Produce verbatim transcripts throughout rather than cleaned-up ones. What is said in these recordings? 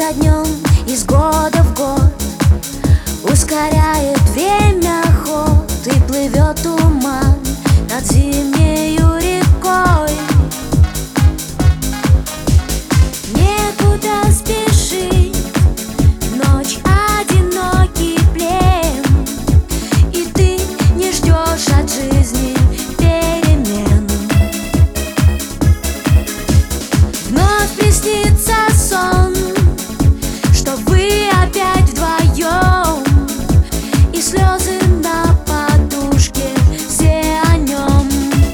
за днем, из года в год ускоряет время ход, и плывет туман над зимнею рекой. Некуда спешить, ночь одинокий плен, и ты не ждешь от жизни перемен. Вновь приснится сон, что вы опять вдвоем, и слезы на подушке, все о нем.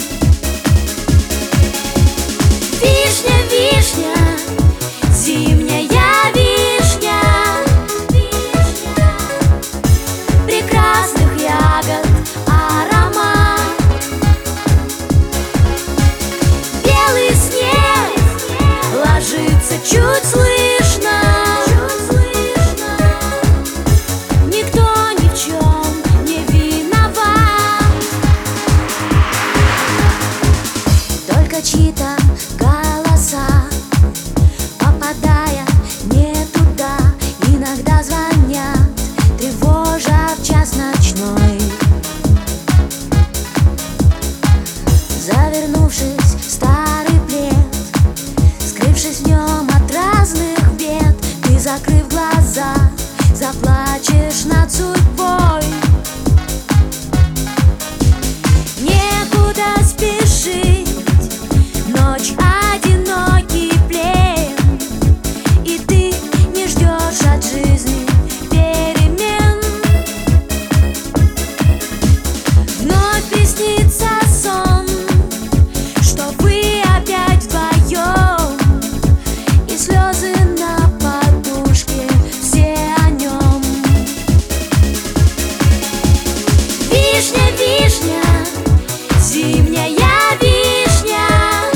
Вишня, вишня, зимняя вишня, прекрасных ягод аромат. Белый снег ложится чуть слышно, чьи-то голоса, попадая не туда, иногда звонят, тревожа в час ночной. Завернувшись в старый плед, скрывшись в нем от разных бед, ты, закрыв глаза, заплачешь над судьбой. Некуда спешить, ночь одинокий плен, и ты не ждешь от жизни перемен. Вновь приснится сон, что вы опять вдвоем, и слезы на подушке, все о нем. Вишня, вишня, зимняя вишня,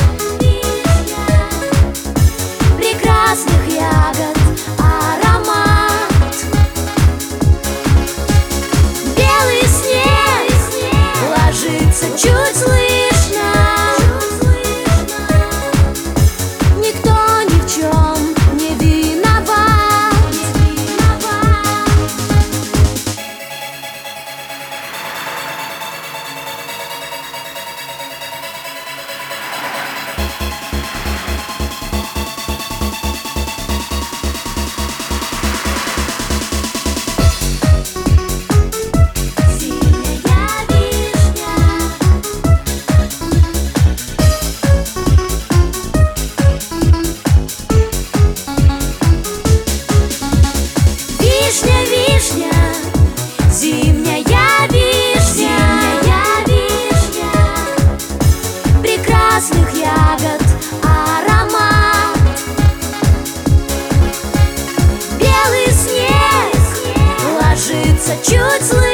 прекрасных ягод аромат. Белый снег ложится чуть слышно, никто ни в чем не виноват. Вишня, вишня, зимняя вишня, вишня, прекрасных ягод аромат. Белый снег ложится чуть слышно,